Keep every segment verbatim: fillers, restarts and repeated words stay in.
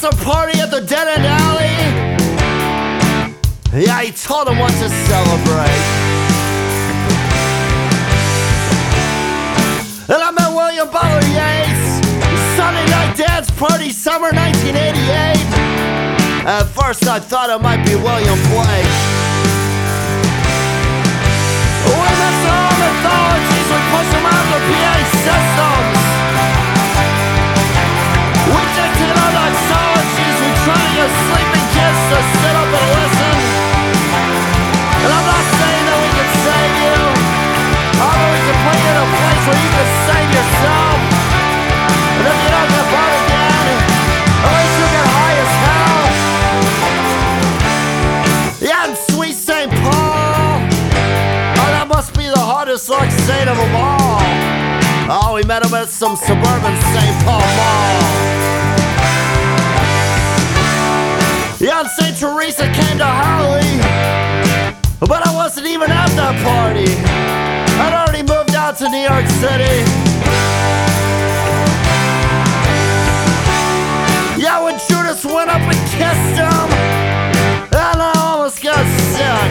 a party at the Dead End Alley. Yeah, he told him what to celebrate. And I met William Butler Yeats. Sunday night dance party, summer nineteen eighty-eight. At first I thought it might be William Blake. We missed all mythologies, we pushed him out of the P A systems. We dictate our doxologies, we try to get sleeping kids to sit up and listen. And I'm not saying that we can save you, although we can put you in a place where you can save yourself. And if you don't get born again, at least you get high as hell. Yeah, and sweet Saint Paul, oh, that must be the hardest luck saint of them all. Oh, we met him at some suburban Saint Paul mall. Yeah, and Saint Teresa came to Howley, but I wasn't even at that party. I'd already moved out to New York City. Yeah, when Judas went up and kissed him, and I almost got sick.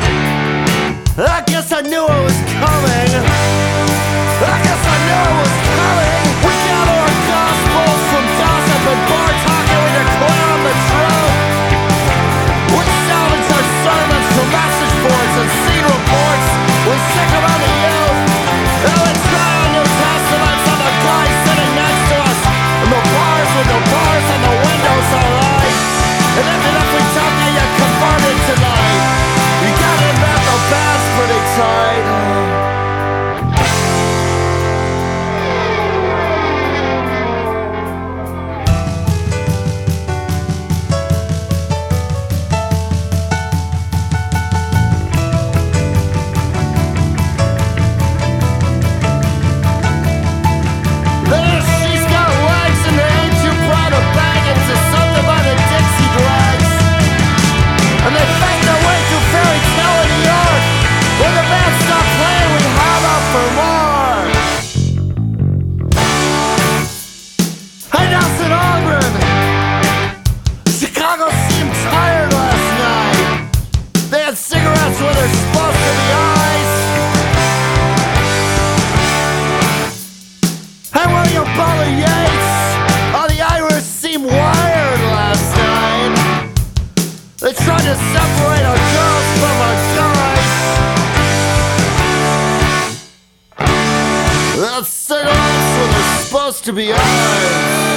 I guess I knew it was coming. I guess I knew it was coming. We gather our gospels from gossip and bar talking. We declare on the truth. We salvage our sermons from message boards and scene reports. We stick them on the youth. And we try on New Testaments on the guy sitting next to us. And the bars with the bars and the windows are light. And even if we tell you you're converted tonight, you gotta admit the band's pretty tight. Separate our girls from our guys. That's cigarettes where they're supposed to be ours.